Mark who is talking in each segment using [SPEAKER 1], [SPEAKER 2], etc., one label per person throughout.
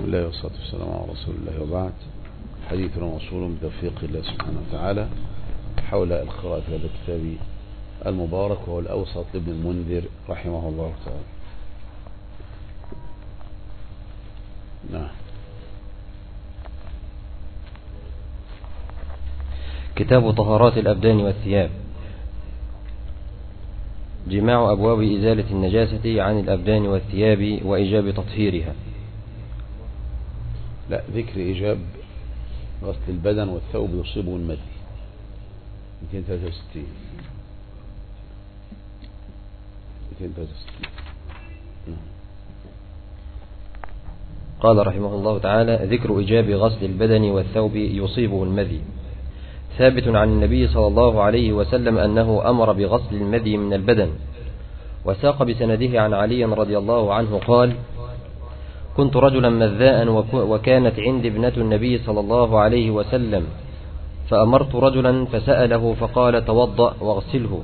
[SPEAKER 1] بسم الله والصلاة والسلام على رسول الله، وبعد. حديثنا موصول بتوفيق الله سبحانه وتعالى حول القراءة في هذا الكتاب المبارك، وهو الأوسط لابن المنذر رحمه الله تعالى. نعم.
[SPEAKER 2] كتاب طهارات الأبدان والثياب. جماع أبواب إزالة النجاسة عن الأبدان والثياب وإيجاب تطهيرها.
[SPEAKER 1] لا، ذكر إيجاب غسل البدن والثوب يصيبه المدي 263.
[SPEAKER 2] قال رحمه الله تعالى: ذكر إيجاب غسل البدن والثوب يصيبه المذي. ثابت عن النبي صلى الله عليه وسلم أنه أمر بغسل المذي من البدن. وساق بسنده عن علي رضي الله عنه قال: كنت رجلا مذاء وكانت عندي ابنة النبي صلى الله عليه وسلم، فأمرت رجلا فسأله فقال: توضأ واغسله.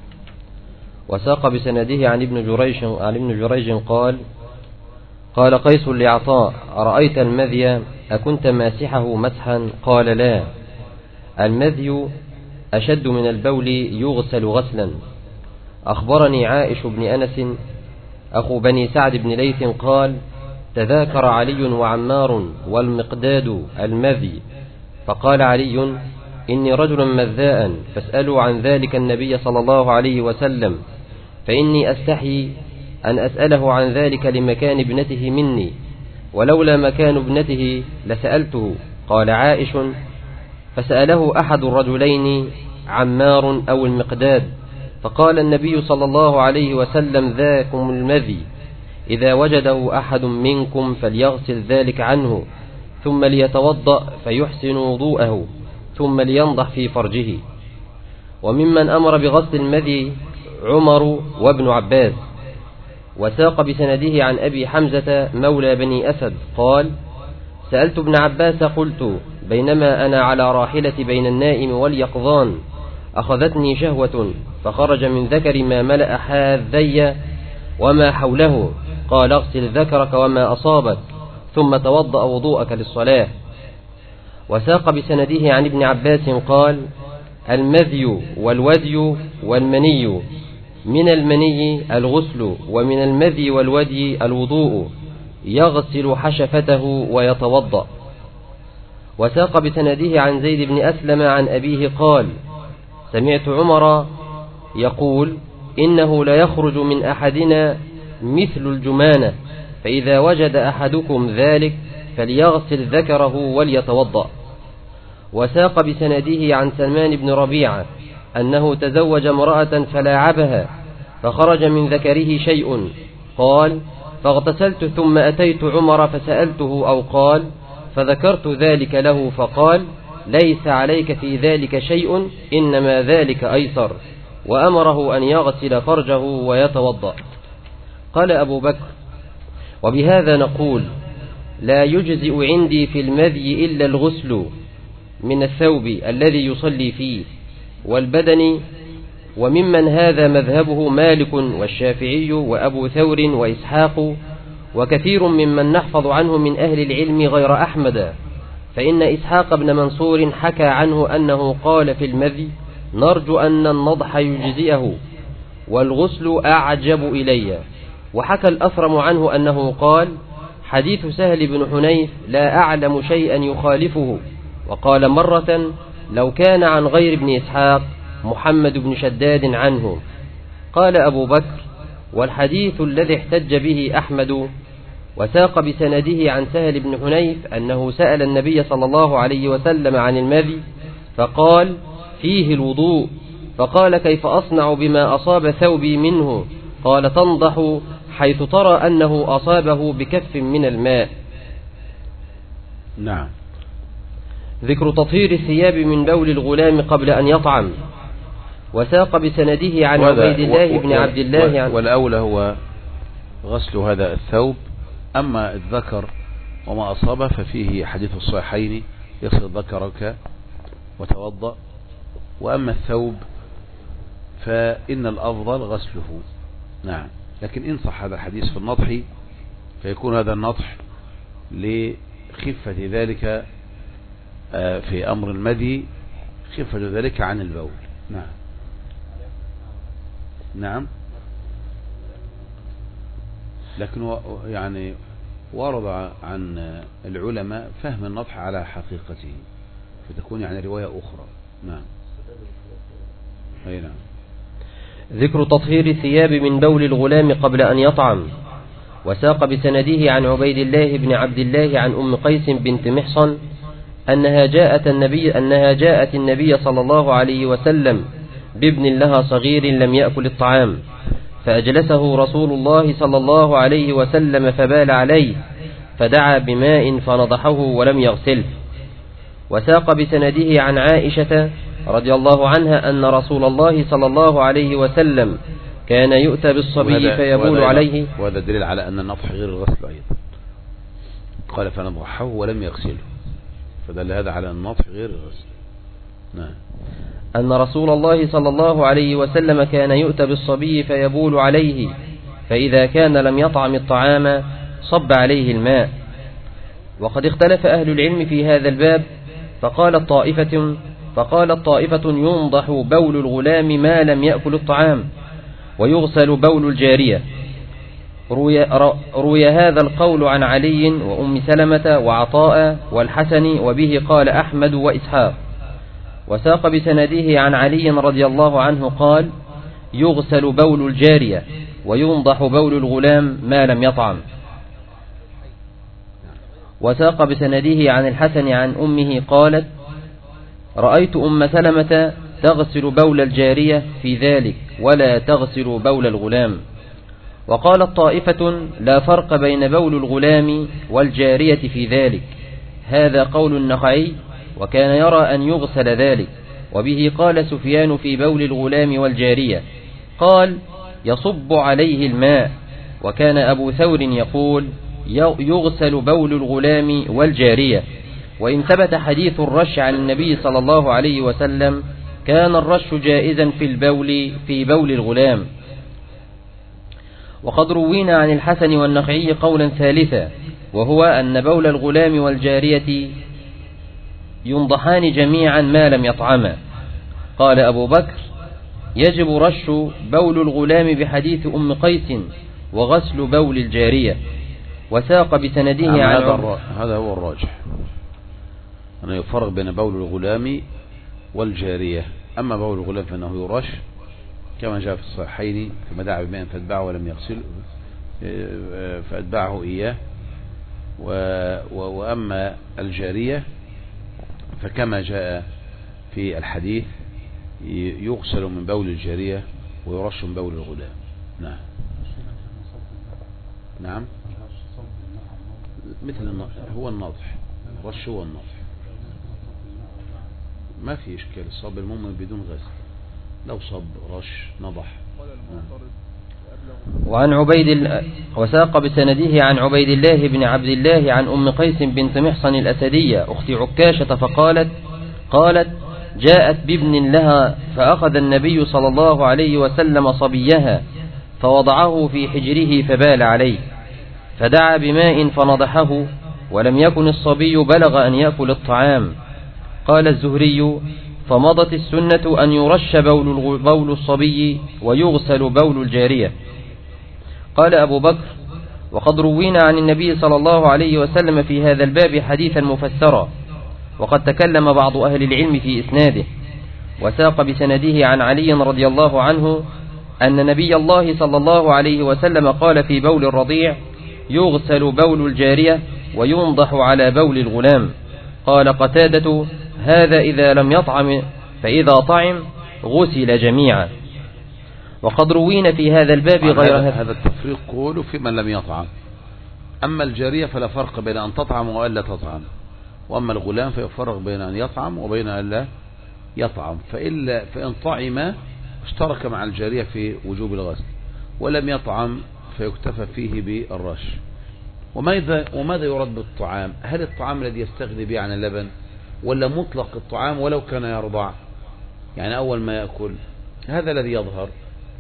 [SPEAKER 2] وساق بسنده عن ابن جريج قال: قال قيس لعطاء: أرأيت المذي أكنت ماسحه مسحا؟ قال: لا، المذي أشد من البول يغسل غسلا. أخبرني عائش بن أنس أخو بني سعد بن ليث قال: تذاكر علي وعمار والمقداد المذي، فقال علي: إني رجل مذاء، فاسألوا عن ذلك النبي صلى الله عليه وسلم، فإني أستحي أن أسأله عن ذلك لمكان ابنته مني، ولولا مكان ابنته لسألته. قال عائش: فسأله أحد الرجلين عمار أو المقداد، فقال النبي صلى الله عليه وسلم: ذاكم المذي، إذا وجده أحد منكم فليغسل ذلك عنه، ثم ليتوضأ فيحسن وضوءه، ثم لينضح في فرجه. وممن أمر بغسل المذي عمر وابن عباس. وساق بسنده عن أبي حمزة مولى بني أسد قال: سألت ابن عباس قلت: بينما أنا على راحلة بين النائم واليقظان أخذتني شهوة، فخرج من ذكر ما ملأ حاذي وما حوله، قال: اغسل ذكرك وما أصابك، ثم توضأ وضوءك للصلاة. وساق بسنده عن ابن عباس قال: المذي والودي والمني، من المني الغسل، ومن المذي والودي الوضوء، يغسل حشفته ويتوضأ. وساق بسنده عن زيد بن أسلم عن أبيه قال: سمعت عمر يقول: إنه لا يخرج من أحدنا مثل الجمانة، فإذا وجد أحدكم ذلك فليغسل ذكره وليتوضأ. وساق بسنده عن سلمان بن ربيعة أنه تزوج امرأة فلاعبها، فخرج من ذكره شيء، قال: فاغتسلت ثم أتيت عمر فسألته، أو قال فذكرت ذلك له، فقال: ليس عليك في ذلك شيء، إنما ذلك أيسر، وأمره أن يغسل فرجه ويتوضأ. قال أبو بكر: وبهذا نقول: لا يجزئ عندي في المذي إلا الغسل من الثوب الذي يصلي فيه والبدن. وممن هذا مذهبه مالك والشافعي وأبو ثور وإسحاق وكثير ممن نحفظ عنه من أهل العلم غير أحمد، فإن إسحاق بن منصور حكى عنه أنه قال في المذي: نرجو أن النضح يجزئه، والغسل أعجب إلي. وحكى الأثرم عنه أنه قال: حديث سهل بن حنيف لا أعلم شيئا يخالفه. وقال مرة: لو كان عن غير ابن إسحاق محمد بن شداد عنه. قال أبو بكر: والحديث الذي احتج به أحمد. وساق بسنده عن سهل بن حنيف أنه سأل النبي صلى الله عليه وسلم عن المذي، فقال: فيه الوضوء. فقال: كيف أصنع بما أصاب ثوبي منه؟ قال: تنضح حيث ترى أنه أصابه بكف من الماء.
[SPEAKER 1] نعم.
[SPEAKER 2] ذكر تطهير الثياب من بول الغلام قبل أن يطعم. وساق بسنده عن عبيد الله بن عبد الله
[SPEAKER 1] والأولى هو غسل هذا الثوب. أما الذكر وما أصابه ففيه حديث الصحيحين: يغسل ذكرك وتوضأ. وأما الثوب فإن الأفضل غسله. نعم. لكن إن صح هذا الحديث في النضح فيكون هذا النضح لخفة ذلك في أمر المدي، خفة ذلك عن البول. نعم نعم. لكن يعني ورد عن العلماء فهم النطح على حقيقته، فتكون يعني رواية أخرى. نعم. أي نعم.
[SPEAKER 2] ذكر تطهير الثياب من بول الغلام قبل أن يطعم. وساق بسنده عن عبيد الله بن عبد الله عن أم قيس بنت محصن أنها جاءت النبي صلى الله عليه وسلم بابن لها صغير لم يأكل الطعام، فأجلسه رسول الله صلى الله عليه وسلم فبال عليه، فدعا بماء فنضحه ولم يغسله. وساق بسنده عن عائشة رضي الله عنها أن رسول الله صلى الله عليه وسلم كان يؤتى بالصبي فيبول عليه.
[SPEAKER 1] وهذا دليل على أن النضح غير الغسل أيضا. قال فنضحه ولم يغسله، فدل هذا على النضح غير الغسل. نعم.
[SPEAKER 2] أن رسول الله صلى الله عليه وسلم كان يؤتى بالصبي فيبول عليه، فإذا كان لم يطعم الطعام صب عليه الماء. وقد اختلف أهل العلم في هذا الباب، فقالت طائفة ينضح بول الغلام ما لم يأكل الطعام، ويغسل بول الجارية. روي هذا القول عن علي وأم سلمة وعطاء والحسن، وبه قال أحمد وإسحاق. وساق بسنده عن علي رضي الله عنه قال يغسل بول الجارية وينضح بول الغلام ما لم يطعم. وساق بسنده عن الحسن عن أمه قالت رأيت أم سلمة تغسل بول الجارية في ذلك ولا تغسل بول الغلام. وقالت طائفة لا فرق بين بول الغلام والجارية في ذلك، هذا قول النخعي، وكان يرى أن يغسل ذلك. وبه قال سفيان في بول الغلام والجارية، قال يصب عليه الماء. وكان أبو ثور يقول يغسل بول الغلام والجارية. وإن ثبت حديث الرش عن النبي صلى الله عليه وسلم كان الرش جائزا في بول الغلام. وقد روينا عن الحسن والنخعي قولا ثالثا، وهو أن بول الغلام والجارية ينضحان جميعا ما لم يطعما. قال أبو بكر يجب رش بول الغلام بحديث أم قيس وغسل بول الجارية. وساق بسنده عن
[SPEAKER 1] هذا هو الراجح، أنه يفرق بين بول الغلام والجارية. أما بول الغلام فإنه يرش كما جاء في الصحيحين، كما دعا بماء فاتبعه ولم يغسل فاتبعه إياه. وأما الجارية فكما جاء في الحديث يغسل من بول الجارية ويرش من بول الغلام. نعم نعم. مثل هو النضح، رش هو النضح، ما في إشكال. الصب المؤمن بدون غسل، لو صب رش نضح.
[SPEAKER 2] وساق بسنده عن عبيد الله بن عبد الله عن أم قيس بنت محصن الأسدية أخت عكاشة قالت جاءت بابن لها فأخذ النبي صلى الله عليه وسلم صبيها فوضعه في حجره فبال عليه، فدعا بماء فنضحه، ولم يكن الصبي بلغ أن يأكل الطعام. قال الزهري فمضت السنة أن يرش بول الصبي ويغسل بول الجارية. قال أبو بكر وقد روينا عن النبي صلى الله عليه وسلم في هذا الباب حديثا مفسرا، وقد تكلم بعض أهل العلم في إسناده. وساق بسنده عن علي رضي الله عنه أن نبي الله صلى الله عليه وسلم قال في بول الرضيع يغسل بول الجارية وينضح على بول الغلام. قال قتادة هذا إذا لم يطعم، فإذا طعم غسل جميعا. وقد روينا في هذا الباب غير
[SPEAKER 1] هذا التفريق قوله في من لم يطعم. أما الجارية فلا فرق بين أن تطعم وألا تطعم، وأما الغلام فيفرق بين أن يطعم وبين أن لا يطعم. فإن طعم اشترك مع الجارية في وجوب الغسل، ولم يطعم فيكتفى فيه بالرش. وماذا يرد بالطعام؟ هل الطعام الذي يستغني به عن اللبن، ولا مطلق الطعام ولو كان يرضع؟ يعني أول ما يأكل، هذا الذي يظهر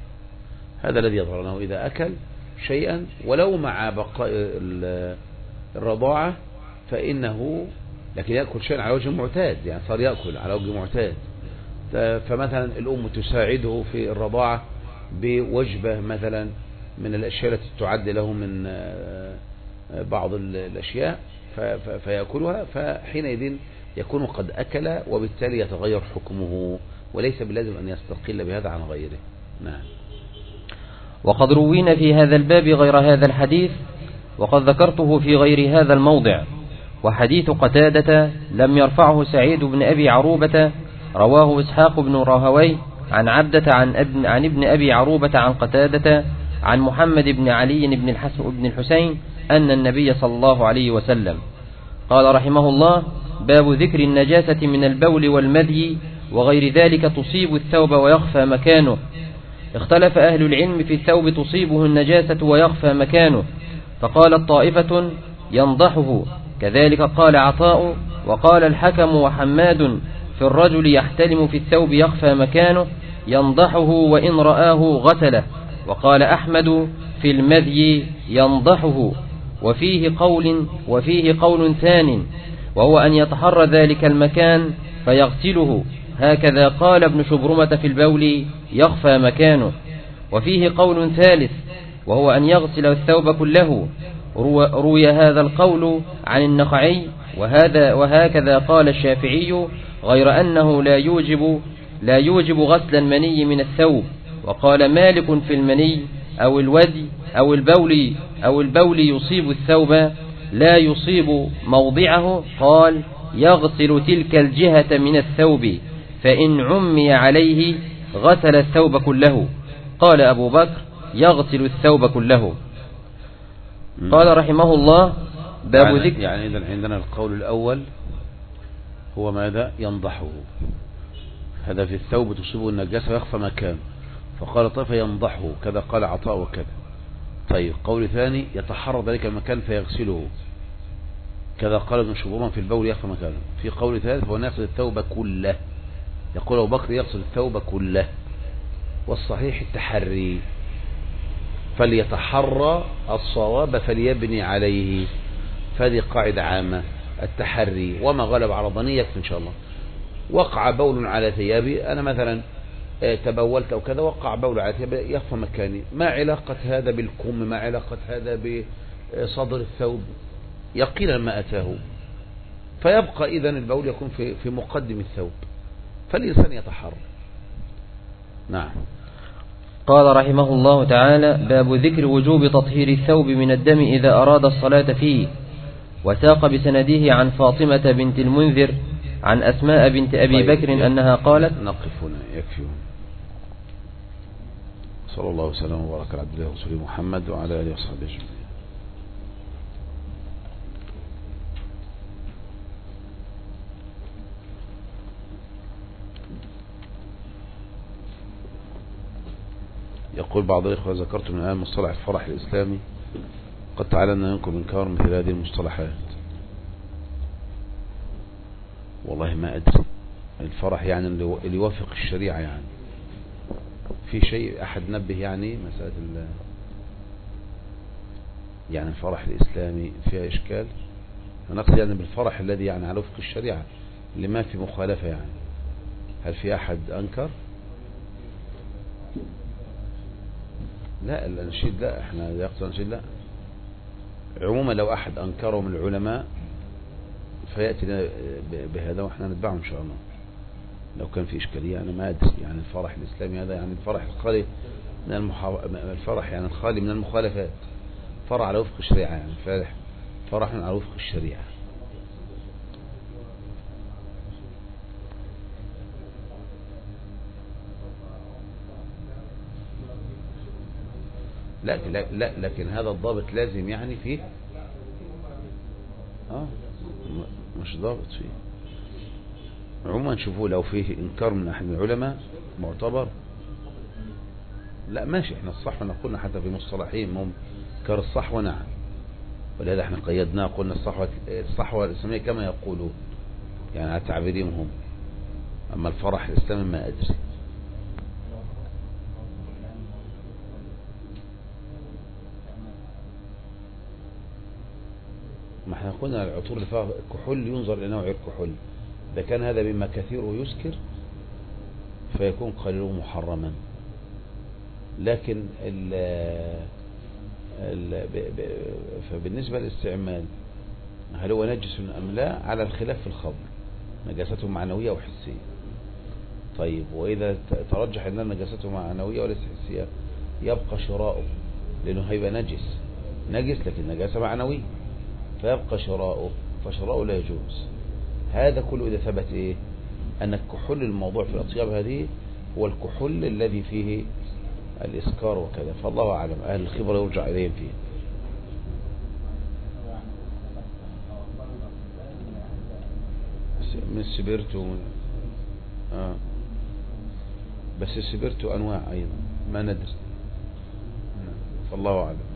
[SPEAKER 1] أنه إذا أكل شيئا ولو مع بقاء الرضاعة فإنه لكن يأكل شيئا على وجه معتاد، يعني صار يأكل على وجه معتاد. فمثلا الأم تساعده في الرضاعة بوجبة مثلا من الأشياء التي تعد له من بعض الأشياء فيأكلها، فحينئذ يكون قد أكل، وبالتالي يتغير حكمه، وليس بلازم أن يستقل بهذا عن غيره. نعم.
[SPEAKER 2] وقد روينا في هذا الباب غير هذا الحديث، وقد ذكرته في غير هذا الموضع. وحديث قتادة لم يرفعه سعيد بن أبي عروبة، رواه إسحاق بن راهوي عن عبدة عن ابن أبي عروبة عن قتادة عن محمد بن علي بن الحسين أن النبي صلى الله عليه وسلم قال رحمه الله: باب ذكر النجاسة من البول والمذي وغير ذلك تصيب الثوب ويخفى مكانه. اختلف أهل العلم في الثوب تصيبه النجاسة ويخفى مكانه، فقالت طائفة ينضحه، كذلك قال عطاء، وقال الحكم وحماد في الرجل يحتلم في الثوب يخفى مكانه ينضحه وإن رآه غسله، وقال أحمد في المذي ينضحه. وفيه قول ثان، وهو أن يتحرى ذلك المكان فيغسله، هكذا قال ابن شبرمة في البول يخفى مكانه. وفيه قول ثالث، وهو أن يغسل الثوب كله، روي هذا القول عن النخعي وهكذا قال الشافعي، غير أنه لا يوجب غسل المني من الثوب. وقال مالك في المني أو الودي أو البول يصيب الثوب لا يصيب موضعه، قال يغسل تلك الجهة من الثوب، فإن عمي عليه غسل الثوب كله. قال أبو بكر يغسل الثوب كله. قال رحمه الله: باب ذكر.
[SPEAKER 1] يعني إذن عندنا القول الأول هو ماذا؟ ينضحه، هذا في الثوب تصيبه النجاسة ويخفى مكانه، فقال طيب ينضحه، كذا قال عطاء وكذا. طيب قول ثاني يتحرى ذلك المكان فيغسله، كذا قال ابن شبرمة في البول يخفى مكانه. في قول ثالث هو يغسل الثوب كله، يقول أبو بكر يغسل الثوب كله، والصحيح التحري، فليتحرى الصواب فليبني عليه، فهذه قاعدة عامة، التحري، وما غلب على ظني يكفي إن شاء الله. وقع بول على ثيابي، أنا مثلا تبولت أو كذا، وقع بول على ثيابي يخفى مكاني، ما علاقة هذا بالكم، ما علاقة هذا بصدر الثوب، يقينا ما أتاه، فيبقى إذن البول يكون في مقدم الثوب، فالإنسان يتحرى. نعم.
[SPEAKER 2] قال رحمه الله تعالى: باب ذكر وجوب تطهير الثوب من الدم إذا أراد الصلاة فيه. وساق بسنده عن فاطمة بنت المنذر عن أسماء بنت أبي بكر أنها قالت.
[SPEAKER 1] نقف هنا يكفي. صلى الله وسلم وبارك على عبد الله ورسوله محمد وعلى آله وصحبه أجمعين. يقول بعض الإخوة: ذكرت من الآن مصطلح الفرح الإسلامي، قد تعلمنا منكم إنكار مثل هذه المصطلحات. والله ما أدري، الفرح يعني اللي يوافق الشريعة، يعني في شيء أحد نبه يعني مسألة يعني الفرح الإسلامي فيها إشكال، نقصد يعني بالفرح الذي يعني على وفق الشريعة اللي ما في مخالفة، يعني هل في أحد أنكر؟ لا الأنشيد لا، احنا يقصد الأنشيد لا. عموما لو أحد أنكره من العلماء فيأتي بهذا وإحنا نتبعه إن شاء الله. لو كان في إشكالية أنا ما أدري، يعني الفرح الإسلامي هذا يعني الفرح الخالي من الفرح يعني الخالي من المخالفات، فرح على وفق الشريعة، يعني فرح على وفق الشريعة. لا لكن هذا الضابط لازم يعني فيه مش ضابط فيه. عموما شوفوا لو فيه انكار من احد العلماء معتبر، لا ماشي، احنا الصحوة نقولنا حتى في مصطلحين منكر الصحوة، نعم، ولهذا احنا قيدناه قلنا الصحوة الإسلامية كما يقولون، يعني على تعبيرهم هم. اما الفرح الإسلامي ما ادري. احنا قلنا العطور اللي فيها كحول ينظر إلى نوع الكحول، إذا كان هذا مما كثيره يسكر فيكون قليله محرما. لكن فبالنسبة للاستعمال هل هو نجس أم لا على الخلاف في الخمر، نجاسته معنوية وحسية. طيب وإذا ترجح أن نجاسته معنوية وليس حسية يبقى شراؤه، لأنه هيبقى نجس لكن نجاسة معنوية، فيبقى شراؤه، فشراؤه لا يجوز. هذا كله إذا ثبت إيه؟ أن الكحول الموضوع في الأطياب هذه هو الكحول الذي فيه الإسكار وكذا، فالله أعلم، أهل الخبرة يرجع إليهم فيه. من السبيرتو بس السبيرتو أنواع أيضا ما ندري، فالله أعلم.